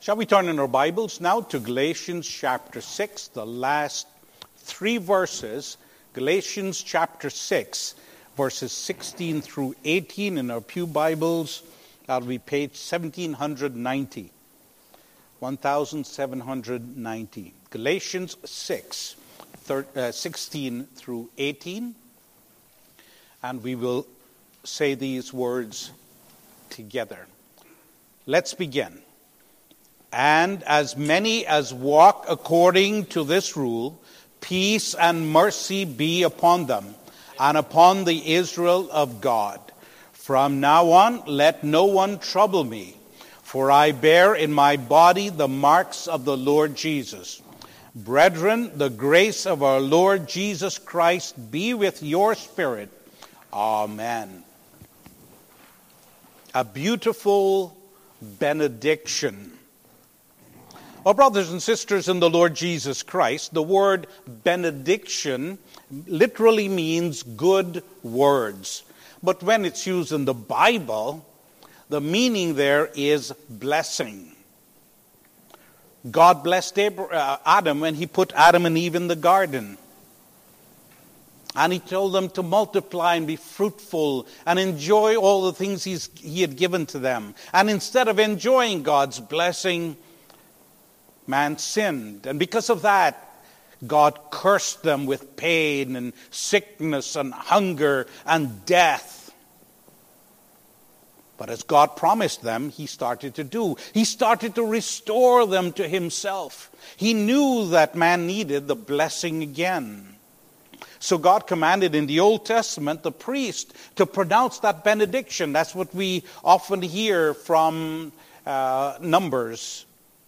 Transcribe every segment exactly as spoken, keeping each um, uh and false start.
Shall we turn in our Bibles now to Galatians chapter six, the last three verses. Galatians chapter six, verses sixteen through eighteen in our pew Bibles. That'll be page seventeen ninety. seventeen ninety. Galatians six, sixteen through eighteen. And we will say these words together. Let's begin. And as many as walk according to this rule, peace and mercy be upon them, and upon the Israel of God. From now on, let no one trouble me, for I bear in my body the marks of the Lord Jesus. Brethren, the grace of our Lord Jesus Christ be with your spirit. Amen. A beautiful benediction. Well, brothers and sisters in the Lord Jesus Christ, the word benediction literally means good words. But when it's used in the Bible, the meaning there is blessing. God blessed Adam when he put Adam and Eve in the garden. And he told them to multiply and be fruitful and enjoy all the things he's, he had given to them. And instead of enjoying God's blessing, man sinned. And because of that, God cursed them with pain and sickness and hunger and death. But as God promised them, he started to do. He started to restore them to himself. He knew that man needed the blessing again. So God commanded in the Old Testament the priest to pronounce that benediction. That's what we often hear from uh, Numbers.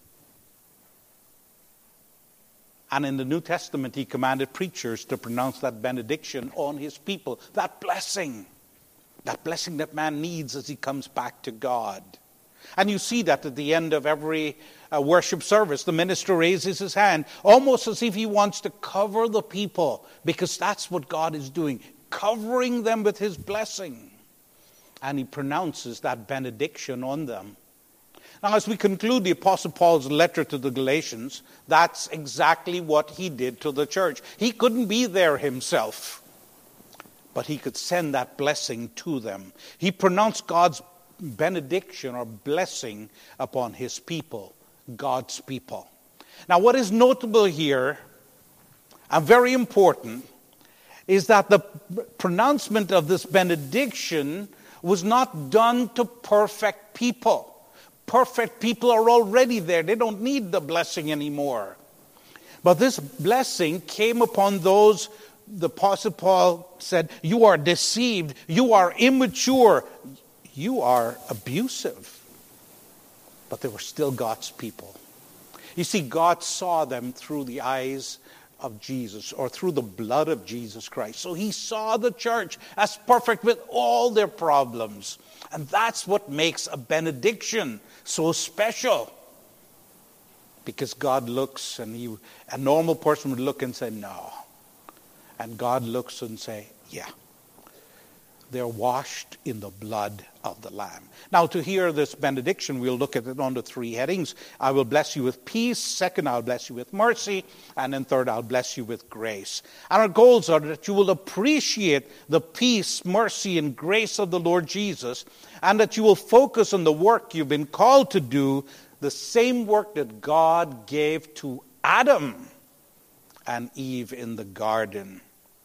And in the New Testament, he commanded preachers to pronounce that benediction on his people. That blessing. That blessing that man needs as he comes back to God. And you see that at the end of every uh, worship service, the minister raises his hand, almost as if he wants to cover the people, because that's what God is doing, covering them with his blessing. And he pronounces that benediction on them. Now, as we conclude the Apostle Paul's letter to the Galatians, that's exactly what he did to the church. He couldn't be there himself, but he could send that blessing to them. He pronounced God's benediction or blessing upon his people, God's people. Now, what is notable here, and very important, is that the pronouncement of this benediction was not done to perfect people. Perfect people are already there. They don't need the blessing anymore. But this blessing came upon those, the Apostle Paul said, you are deceived, you are immature, you are abusive. But they were still God's people. You see, God saw them through the eyes of Jesus, or through the blood of Jesus Christ. So he saw the church as perfect with all their problems. And that's what makes a benediction so special. Because God looks, and he, a normal person would look and say, no. And God looks and say, yeah. They're washed in the blood of the Lamb. Now, to hear this benediction, we'll look at it under three headings. I will bless you with peace. Second, I'll bless you with mercy. And then third, I'll bless you with grace. And our goals are that you will appreciate the peace, mercy, and grace of the Lord Jesus, and that you will focus on the work you've been called to do, the same work that God gave to Adam and Eve in the garden.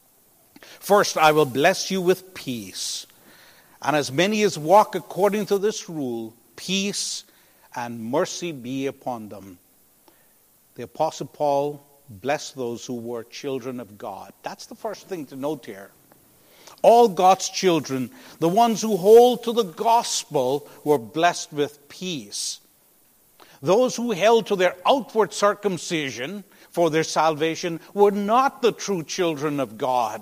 First, I will bless you with peace. And as many as walk according to this rule, peace and mercy be upon them. The Apostle Paul blessed those who were children of God. That's the first thing to note here. All God's children, the ones who hold to the gospel, were blessed with peace. Those who held to their outward circumcision for their salvation were not the true children of God.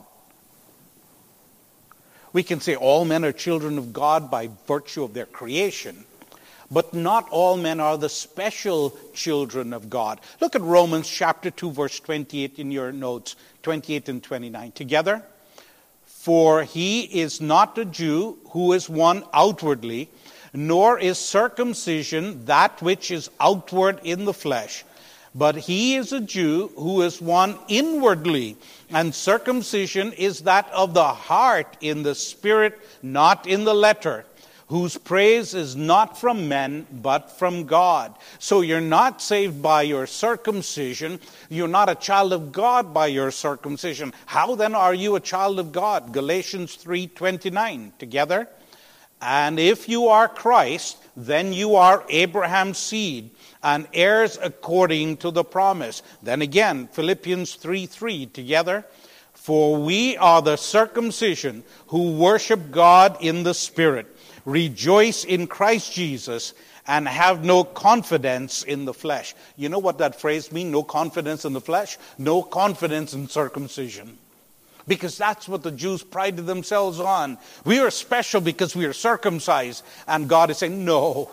We can say all men are children of God by virtue of their creation, but not all men are the special children of God. Look at Romans chapter two, verse twenty-eight in your notes, twenty-eight and twenty-nine. Together, for he is not a Jew who is one outwardly, nor is circumcision that which is outward in the flesh, but he is a Jew who is one inwardly, and circumcision is that of the heart in the spirit, not in the letter, whose praise is not from men, but from God. So you're not saved by your circumcision. You're not a child of God by your circumcision. How then are you a child of God? Galatians three twenty-nine. Together. And if you are Christ, then you are Abraham's seed and heirs according to the promise. Then again, Philippians three three. Together. For we are the circumcision who worship God in the Spirit, rejoice in Christ Jesus, and have no confidence in the flesh. You know what that phrase means? No confidence in the flesh? No confidence in circumcision. Because that's what the Jews prided themselves on. We are special because we are circumcised. And God is saying, no.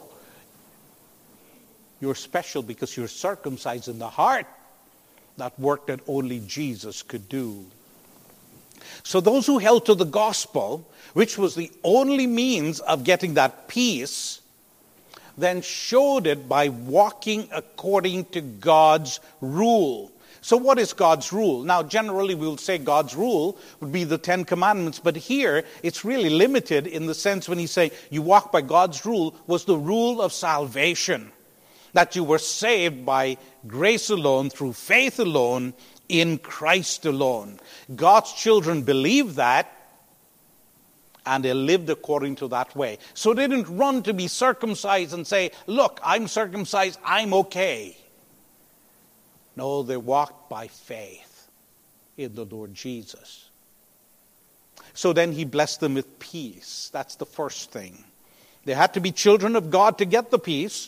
You're special because you're circumcised in the heart. That work that only Jesus could do. So those who held to the gospel, which was the only means of getting that peace, then showed it by walking according to God's rule. So what is God's rule? Now, generally we'll say God's rule would be the Ten Commandments, but here it's really limited in the sense when he say you walk by God's rule was the rule of salvation. That you were saved by grace alone, through faith alone, in Christ alone. God's children believed that, and they lived according to that way. So they didn't run to be circumcised and say, look, I'm circumcised, I'm okay. No, they walked by faith in the Lord Jesus. So then he blessed them with peace. That's the first thing. They had to be children of God to get the peace.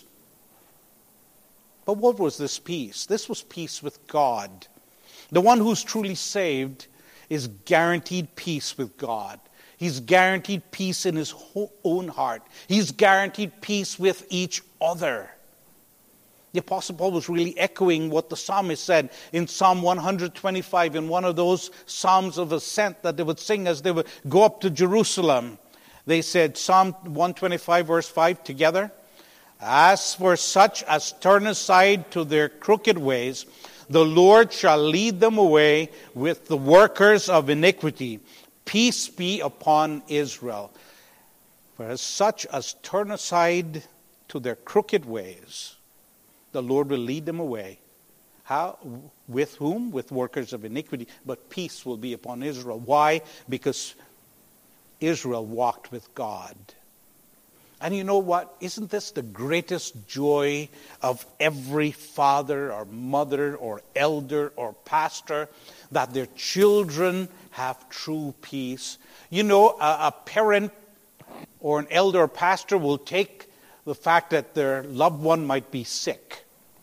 But what was this peace? This was peace with God. The one who's truly saved is guaranteed peace with God. He's guaranteed peace in his own heart. He's guaranteed peace with each other. The Apostle Paul was really echoing what the psalmist said in Psalm one twenty-five, in one of those psalms of ascent that they would sing as they would go up to Jerusalem. They said, Psalm one twenty-five verse five together, as for such as turn aside to their crooked ways, the Lord shall lead them away with the workers of iniquity. Peace be upon Israel. For as such as turn aside to their crooked ways, the Lord will lead them away. How? With whom? With workers of iniquity. But peace will be upon Israel. Why? Because Israel walked with God. And you know what? Isn't this the greatest joy of every father or mother or elder or pastor? That their children have true peace. You know, a, a parent or an elder or pastor will take the fact that their loved one might be sick,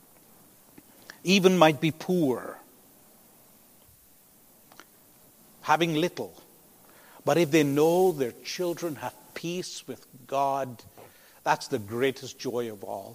even might be poor, having little. But if they know their children have peace with God, that's the greatest joy of all.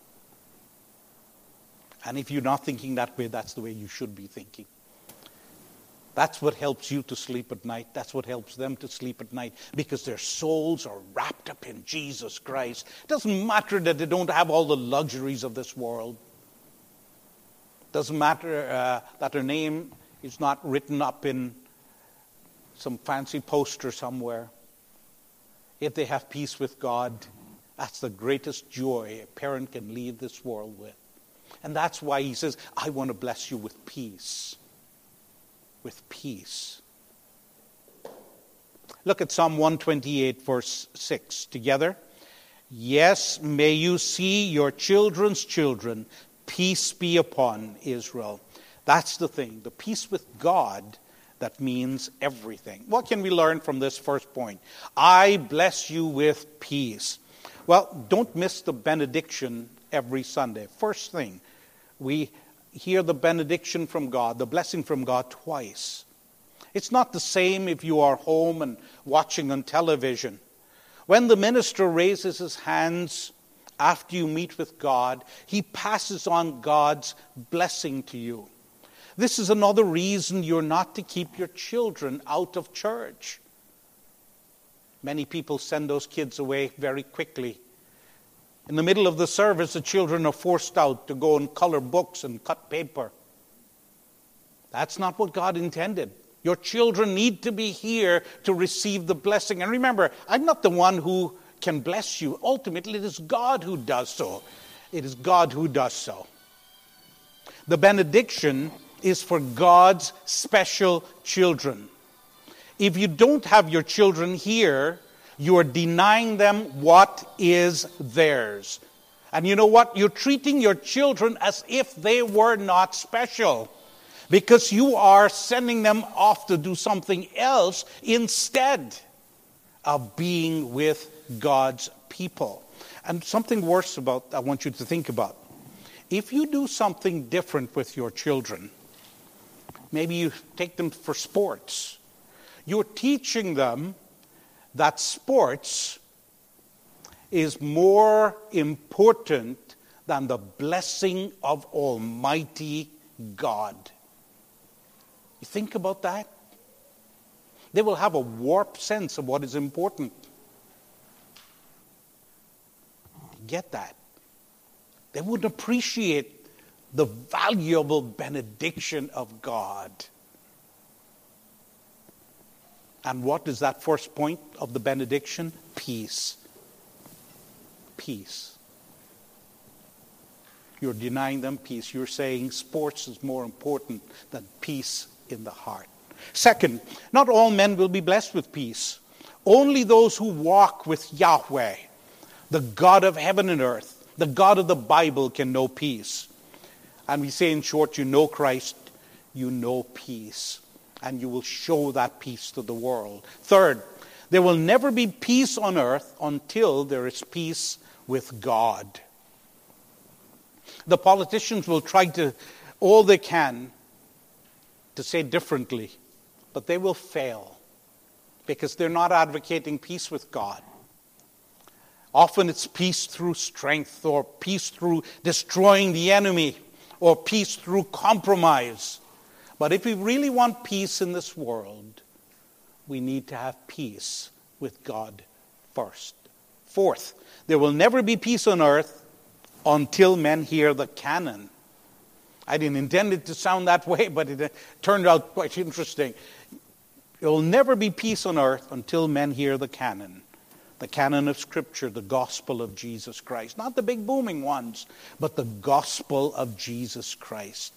And if you're not thinking that way, that's the way you should be thinking. That's what helps you to sleep at night. That's what helps them to sleep at night, because their souls are wrapped up in Jesus Christ. It doesn't matter that they don't have all the luxuries of this world. It doesn't matter uh, that their name is not written up in some fancy poster somewhere. If they have peace with God, that's the greatest joy a parent can leave this world with. And that's why he says, I want to bless you with peace. With peace. Look at Psalm one twenty-eight, verse six. Together. Yes, may you see your children's children. Peace be upon Israel. That's the thing. The peace with God, that means everything. What can we learn from this first point? I bless you with peace. Well, don't miss the benediction every Sunday. First thing, we hear the benediction from God, the blessing from God twice. It's not the same if you are home and watching on television. When the minister raises his hands after you meet with God, he passes on God's blessing to you. This is another reason you're not to keep your children out of church. Many people send those kids away very quickly In the middle of the service, the children are forced out to go and color books and cut paper. That's not what God intended. Your children need to be here to receive the blessing. And remember, I'm not the one who can bless you. Ultimately, it is God who does so. It is God who does so. The benediction is for God's special children. If you don't have your children here, you are denying them what is theirs. And you know what? You're treating your children as if they were not special, because you are sending them off to do something else instead of being with God's people. And something worse about, I want you to think about. If you do something different with your children, maybe you take them for sports, you're teaching them that sports is more important than the blessing of Almighty God. You think about that? They will have a warped sense of what is important. Get that? They wouldn't appreciate the valuable benediction of God. And what is that first point of the benediction? Peace. Peace. You're denying them peace. You're saying sports is more important than peace in the heart. Second, not all men will be blessed with peace. Only those who walk with Yahweh, the God of heaven and earth, the God of the Bible, can know peace. And we say in short, you know Christ, you know peace. And you will show that peace to the world. Third, there will never be peace on earth until there is peace with God. The politicians will try to, all they can, to say differently, but they will fail because they're not advocating peace with God. Often it's peace through strength, or peace through destroying the enemy, or peace through compromise. But if we really want peace in this world, we need to have peace with God first. Fourth, there will never be peace on earth until men hear the canon. I didn't intend it to sound that way, but it turned out quite interesting. There will never be peace on earth until men hear the canon. The canon of Scripture, the gospel of Jesus Christ. Not the big booming ones, but the gospel of Jesus Christ.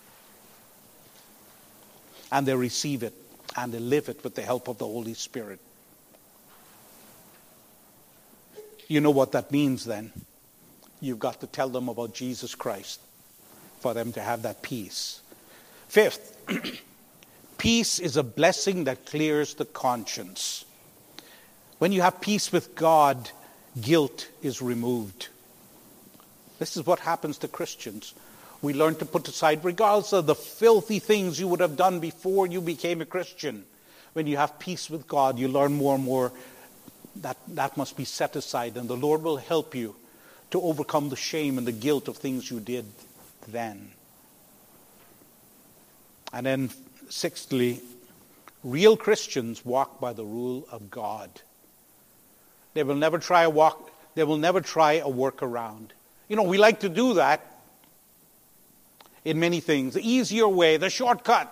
And they receive it, and they live it with the help of the Holy Spirit. You know what that means then? You've got to tell them about Jesus Christ for them to have that peace. Fifth, peace is a blessing that clears the conscience. When you have peace with God, guilt is removed. This is what happens to Christians. We learn to put aside, regardless of the filthy things you would have done before you became a Christian. When you have peace with God, you learn more and more that that must be set aside. And the Lord will help you to overcome the shame and the guilt of things you did then. And then, sixthly, real Christians walk by the rule of God. They will never try a walk. They will never try a workaround. You know, we like to do that in many things. The easier way, the shortcut.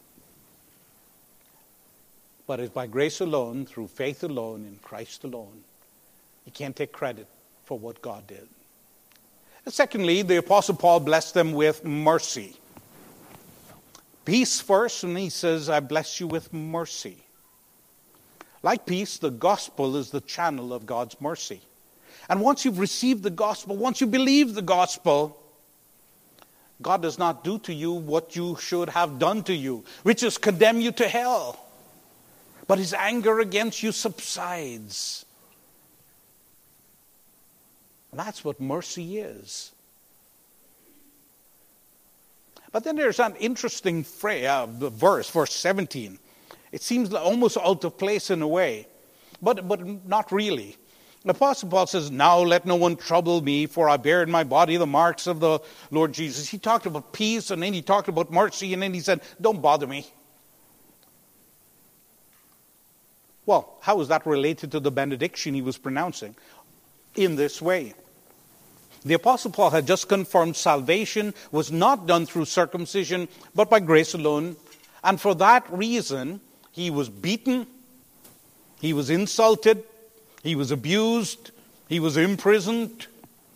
But it's by grace alone, through faith alone, in Christ alone. You can't take credit for what God did. And secondly, the Apostle Paul blessed them with mercy. Peace first, and he says, I bless you with mercy. Like peace, the gospel is the channel of God's mercy. And once you've received the gospel, once you believe the gospel, God does not do to you what you should have done to you, which is condemn you to hell. But his anger against you subsides. And that's what mercy is. But then there's an interesting phrase, uh, verse, verse seventeen. It seems almost out of place in a way, but, but not really. The Apostle Paul says, now let no one trouble me, for I bear in my body the marks of the Lord Jesus. He talked about peace, and then he talked about mercy, and then he said, don't bother me. Well, how is that related to the benediction he was pronouncing? In this way. The Apostle Paul had just confirmed salvation was not done through circumcision, but by grace alone. And for that reason, he was beaten, he was insulted, he was abused, he was imprisoned,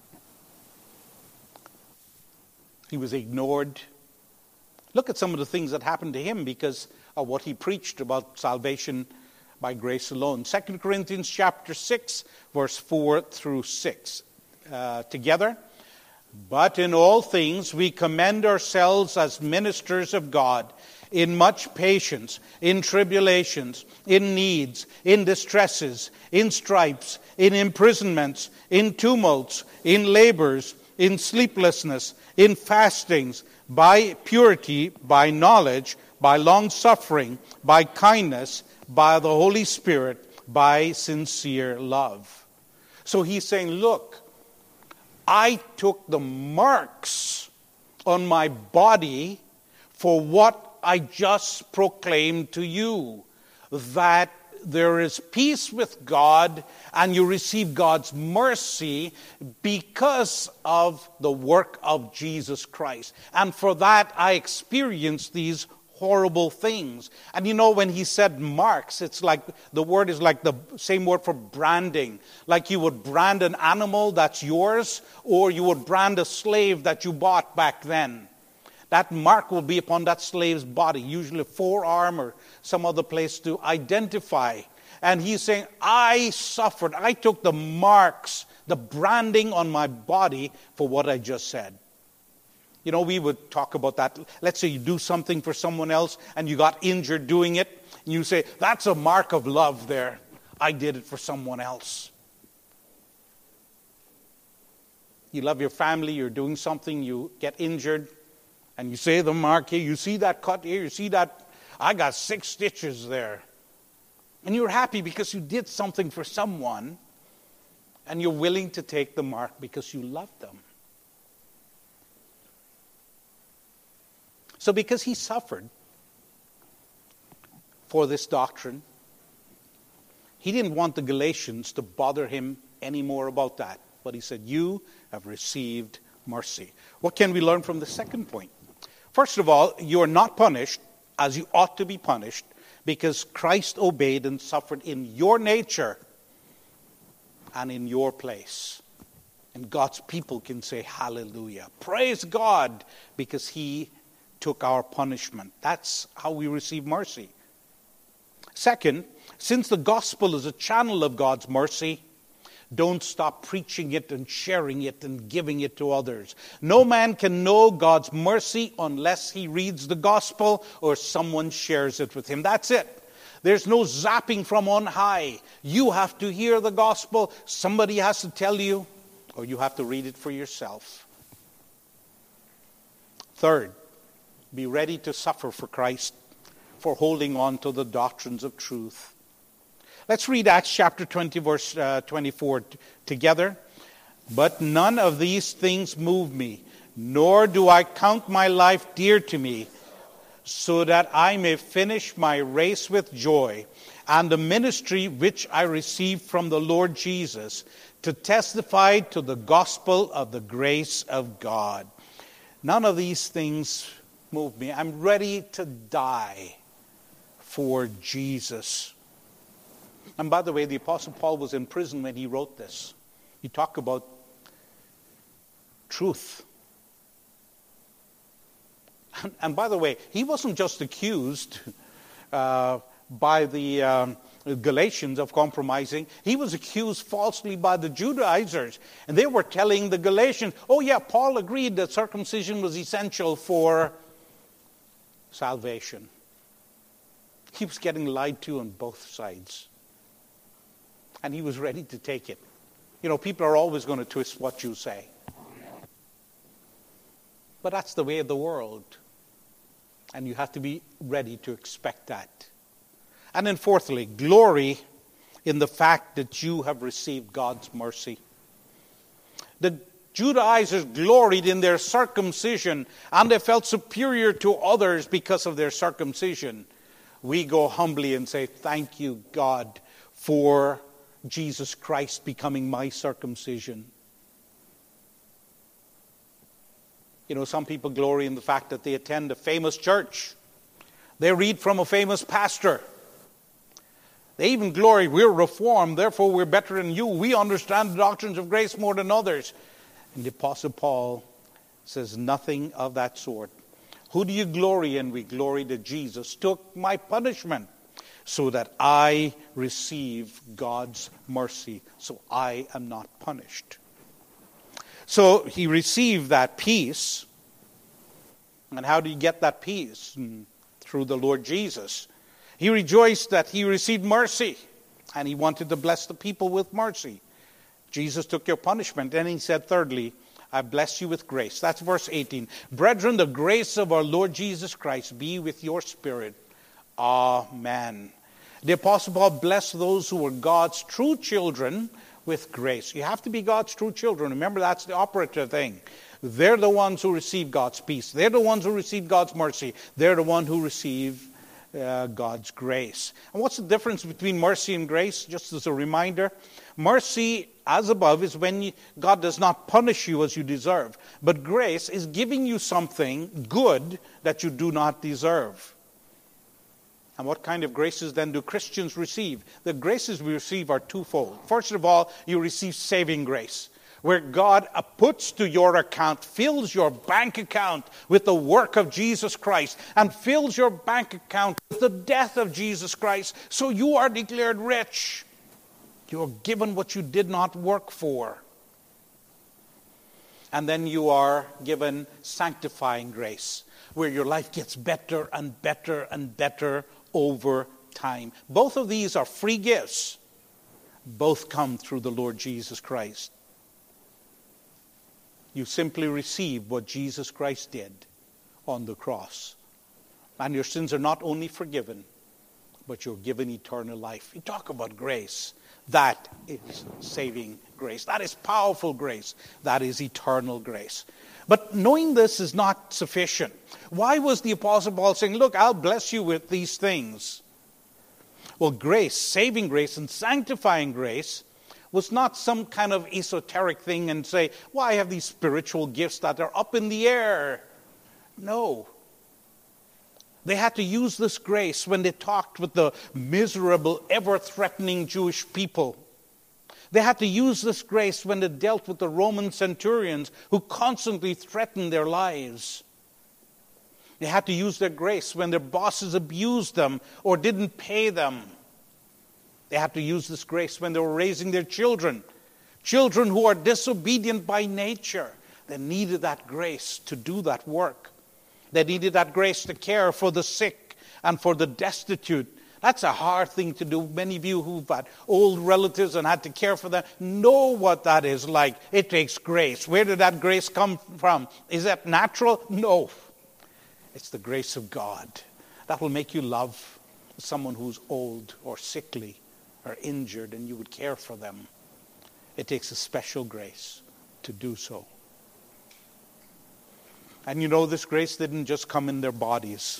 he was ignored. Look at some of the things that happened to him because of what he preached about salvation by grace alone. Second Corinthians chapter six, verse four through six. Uh, together. But in all things we commend ourselves as ministers of God, in much patience, in tribulations, in needs, in distresses, in stripes, in imprisonments, in tumults, in labors, in sleeplessness, in fastings, by purity, by knowledge, by long-suffering, by kindness, by the Holy Spirit, by sincere love. So he's saying, look, I took the marks on my body for what I just proclaimed to you, that there is peace with God and you receive God's mercy because of the work of Jesus Christ. And for that, I experienced these horrible things. And you know, when he said marks, it's like the word is like the same word for branding. Like you would brand an animal that's yours, or you would brand a slave that you bought back then. That mark will be upon that slave's body, usually a forearm or some other place to identify. And he's saying, I suffered, I took the marks, the branding on my body for what I just said. You know, we would talk about that. Let's say you do something for someone else and you got injured doing it. And you say, that's a mark of love there. I did it for someone else. You love your family, you're doing something, you get injured. And you say the mark here, you see that cut here, you see that, I got six stitches there. And you're happy because you did something for someone. And you're willing to take the mark because you love them. So because he suffered for this doctrine, he didn't want the Galatians to bother him anymore about that. But he said, you have received mercy. What can we learn from the second point? First of all, you are not punished as you ought to be punished because Christ obeyed and suffered in your nature and in your place. And God's people can say hallelujah. Praise God because he took our punishment. That's how we receive mercy. Second, since the gospel is a channel of God's mercy, don't stop preaching it and sharing it and giving it to others. No man can know God's mercy unless he reads the gospel or someone shares it with him. That's it. There's no zapping from on high. You have to hear the gospel. Somebody has to tell you, or you have to read it for yourself. Third, be ready to suffer for Christ, for holding on to the doctrines of truth. Let's read Acts chapter twenty, verse uh, twenty-four t- together. But none of these things move me, nor do I count my life dear to me, so that I may finish my race with joy, and the ministry which I received from the Lord Jesus, to testify to the gospel of the grace of God. None of these things move me. I'm ready to die for Jesus. And by the way, the Apostle Paul was in prison when he wrote this. He talked about truth. And, and by the way, he wasn't just accused uh, by the um, Galatians of compromising. He was accused falsely by the Judaizers. And they were telling the Galatians, oh yeah, Paul agreed that circumcision was essential for salvation. He was getting lied to on both sides. And he was ready to take it. You know, people are always going to twist what you say. But that's the way of the world. And you have to be ready to expect that. And then fourthly, glory in the fact that you have received God's mercy. The Judaizers gloried in their circumcision, and they felt superior to others because of their circumcision. We go humbly and say, thank you, God, for Jesus Christ becoming my circumcision. You know, some people glory in the fact that they attend a famous church. They read from a famous pastor. They even glory, we're Reformed, therefore we're better than you. We understand the doctrines of grace more than others. And the Apostle Paul says nothing of that sort. Who do you glory in? We glory that Jesus took my punishment so that I receive God's mercy, so I am not punished. So he received that peace. And how do you get that peace? And through the Lord Jesus. He rejoiced that he received mercy, and he wanted to bless the people with mercy. Jesus took your punishment. And he said, thirdly, I bless you with grace. That's verse eighteen. Brethren, the grace of our Lord Jesus Christ be with your spirit. Amen. The Apostle Paul blessed those who were God's true children with grace. You have to be God's true children. Remember, that's the operative thing. They're the ones who receive God's peace. They're the ones who receive God's mercy. They're the ones who receive uh, God's grace. And what's the difference between mercy and grace? Just as a reminder, mercy, as above, is when you, God does not punish you as you deserve. But grace is giving you something good that you do not deserve. And what kind of graces then do Christians receive? The graces we receive are twofold. First of all, you receive saving grace, where God puts to your account, fills your bank account with the work of Jesus Christ, and fills your bank account with the death of Jesus Christ, so you are declared rich. You are given what you did not work for. And then you are given sanctifying grace, where your life gets better and better and better over time. Both of these are free gifts. Both come through the Lord Jesus Christ. You simply receive what Jesus Christ did on the cross. And your sins are not only forgiven, but you're given eternal life. You talk about grace. That is saving grace. That is powerful grace. That is eternal grace. But knowing this is not sufficient. Why was the Apostle Paul saying, look, I'll bless you with these things? Well, grace, saving grace and sanctifying grace was not some kind of esoteric thing and say, well, I have these spiritual gifts that are up in the air. No. They had to use this grace when they talked with the miserable, ever-threatening Jewish people. They had to use this grace when they dealt with the Roman centurions who constantly threatened their lives. They had to use their grace when their bosses abused them or didn't pay them. They had to use this grace when they were raising their children. Children who are disobedient by nature. They needed that grace to do that work. They needed that grace to care for the sick and for the destitute. That's a hard thing to do. Many of you who've had old relatives and had to care for them know what that is like. It takes grace. Where did that grace come from? Is that natural? No. It's the grace of God. That will make you love someone who's old or sickly or injured, and you would care for them. It takes a special grace to do so. And you know, this grace didn't just come in their bodies.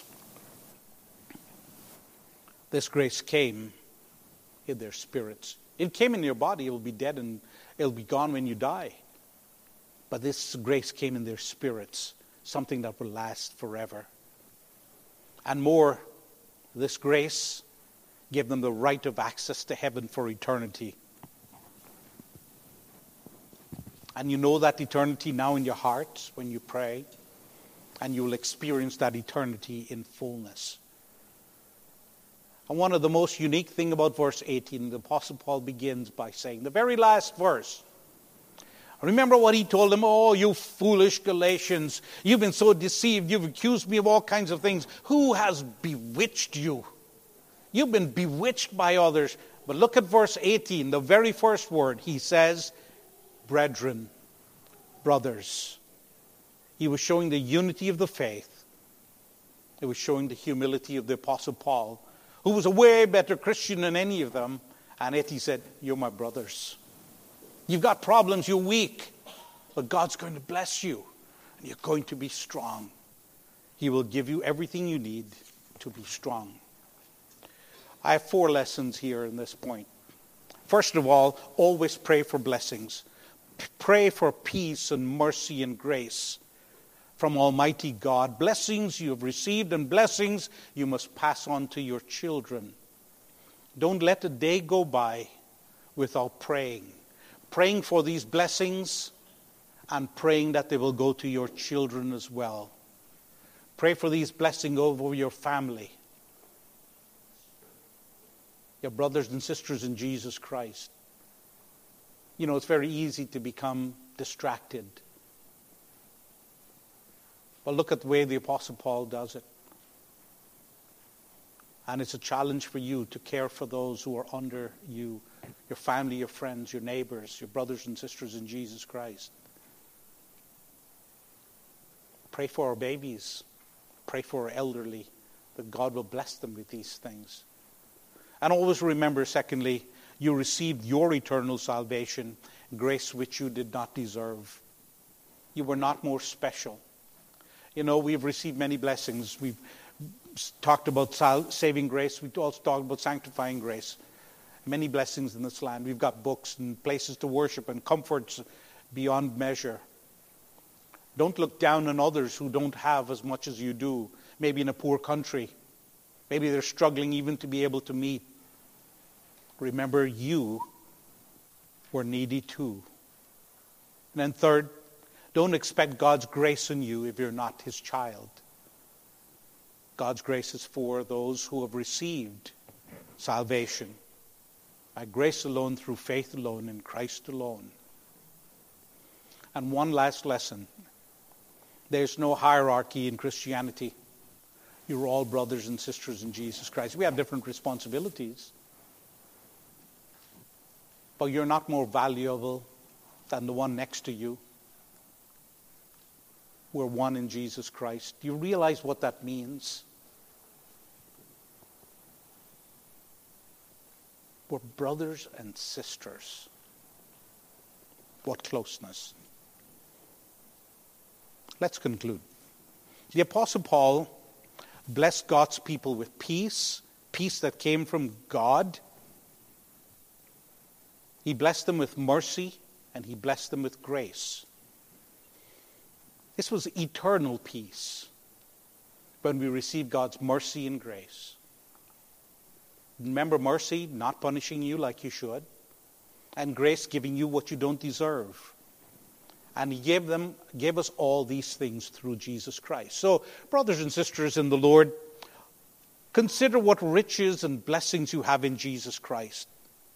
This grace came in their spirits. It came in your body, it will be dead and it'll be gone when you die. But this grace came in their spirits, something that will last forever. And more, this grace gave them the right of access to heaven for eternity. And you know that eternity now in your heart when you pray, and you will experience that eternity in fullness. And one of the most unique thing about verse eighteen, the Apostle Paul begins by saying, the very last verse, remember what he told them, oh, you foolish Galatians, you've been so deceived, you've accused me of all kinds of things. Who has bewitched you? You've been bewitched by others. But look at verse eighteen, the very first word. He says, brethren, brothers. He was showing the unity of the faith. He was showing the humility of the Apostle Paul, who was a way better Christian than any of them. And yet he said, you're my brothers. You've got problems, you're weak. But God's going to bless you. And you're going to be strong. He will give you everything you need to be strong. I have four lessons here in this point. First of all, always pray for blessings. Pray for peace and mercy and grace. from Almighty God. Blessings you have received, and blessings you must pass on to your children. Don't let a day go by without praying. Praying for these blessings and praying that they will go to your children as well. Pray for these blessings over your family, your brothers and sisters in Jesus Christ. You know, it's very easy to become distracted. But look at the way the Apostle Paul does it. And it's a challenge for you to care for those who are under you, your family, your friends, your neighbors, your brothers and sisters in Jesus Christ. Pray for our babies. Pray for our elderly, that God will bless them with these things. And always remember, secondly, you received your eternal salvation, grace which you did not deserve. You were not more special. You know, we've received many blessings. We've talked about sal- saving grace. We've also talked about sanctifying grace. Many blessings in this land. We've got books and places to worship and comforts beyond measure. Don't look down on others who don't have as much as you do. Maybe in a poor country. Maybe they're struggling even to be able to meet. Remember, you were needy too. And then third, don't expect God's grace in you if you're not His child. God's grace is for those who have received salvation by grace alone, through faith alone, in Christ alone. And one last lesson. There's no hierarchy in Christianity. You're all brothers and sisters in Jesus Christ. We have different responsibilities. But you're not more valuable than the one next to you. We're one in Jesus Christ. Do you realize what that means? We're brothers and sisters. What closeness. Let's conclude. The Apostle Paul blessed God's people with peace, peace that came from God. He blessed them with mercy, and he blessed them with grace. This was eternal peace when we receive God's mercy and grace. Remember, mercy, not punishing you like you should, and grace, giving you what you don't deserve. And he gave them, gave us all these things through Jesus Christ. So, brothers and sisters in the Lord, consider what riches and blessings you have in Jesus Christ.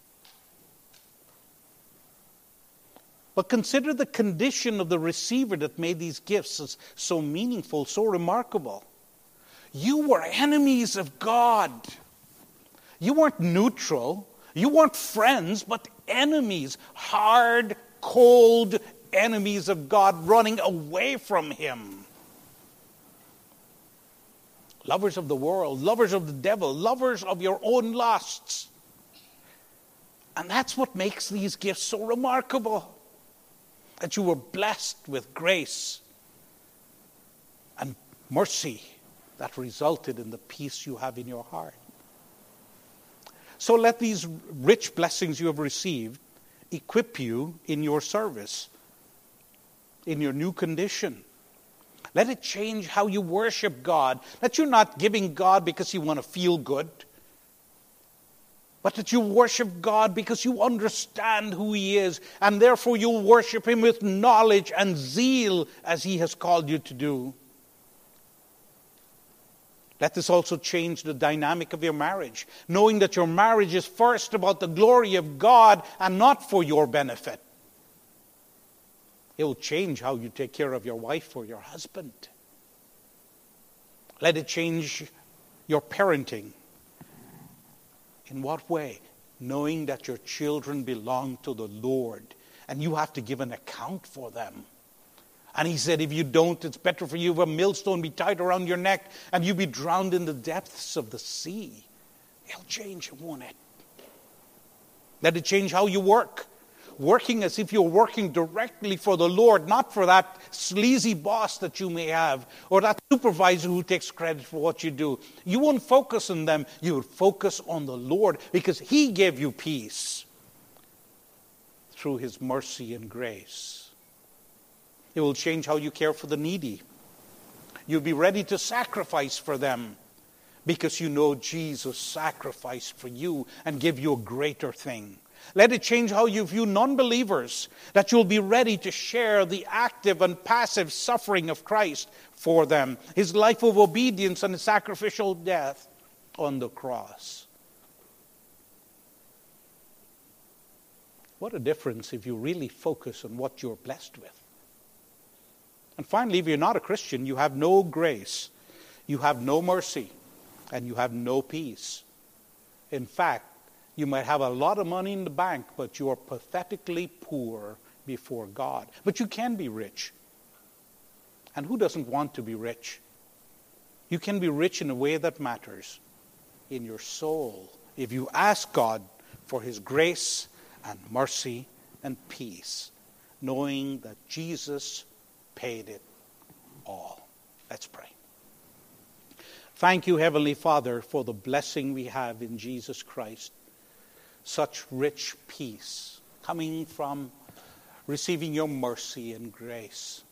But consider the condition of the receiver that made these gifts so meaningful, so remarkable. You were enemies of God. You weren't neutral. You weren't friends, but enemies. Hard, cold enemies of God, running away from Him. Lovers of the world, lovers of the devil, lovers of your own lusts. And that's what makes these gifts so remarkable. That you were blessed with grace and mercy that resulted in the peace you have in your heart. So let these rich blessings you have received equip you in your service, in your new condition. Let it change how you worship God. That you're not giving God because you want to feel good, but that you worship God because you understand who He is, and therefore you worship Him with knowledge and zeal as He has called you to do. Let this also change the dynamic of your marriage, knowing that your marriage is first about the glory of God and not for your benefit. It will change how you take care of your wife or your husband. Let it change your parenting. In what way? Knowing that your children belong to the Lord and you have to give an account for them. And he said, if you don't, it's better for you if a millstone be tied around your neck and you be drowned in the depths of the sea. It'll change, won't it? Let it change how you work. Working as if you're working directly for the Lord, not for that sleazy boss that you may have, or that supervisor who takes credit for what you do. You won't focus on them. You would focus on the Lord because He gave you peace through His mercy and grace. It will change how you care for the needy. You'll be ready to sacrifice for them because you know Jesus sacrificed for you and gave you a greater thing. Let it change how you view non-believers, that you'll be ready to share the active and passive suffering of Christ for them, his life of obedience and his sacrificial death on the cross. What a difference if you really focus on what you're blessed with. And finally, if you're not a Christian, you have no grace, you have no mercy, and you have no peace. In fact, you might have a lot of money in the bank, but you are pathetically poor before God. But you can be rich. And who doesn't want to be rich? You can be rich in a way that matters, in your soul, if you ask God for his grace and mercy and peace, knowing that Jesus paid it all. Let's pray. Thank you, Heavenly Father, for the blessing we have in Jesus Christ. Such rich peace coming from receiving your mercy and grace.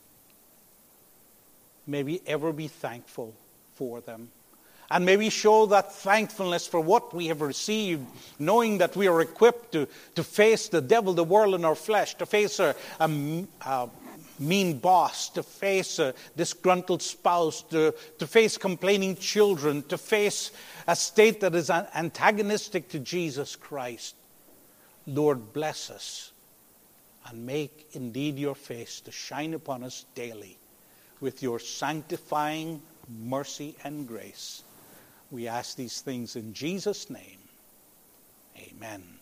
May we ever be thankful for them. And may we show that thankfulness for what we have received, knowing that we are equipped to, to face the devil, the world, and our flesh, to face a, a, a mean boss, to face a disgruntled spouse, to, to face complaining children, to face a state that is antagonistic to Jesus Christ. Lord, bless us and make indeed your face to shine upon us daily with your sanctifying mercy and grace. We ask these things in Jesus' name. Amen.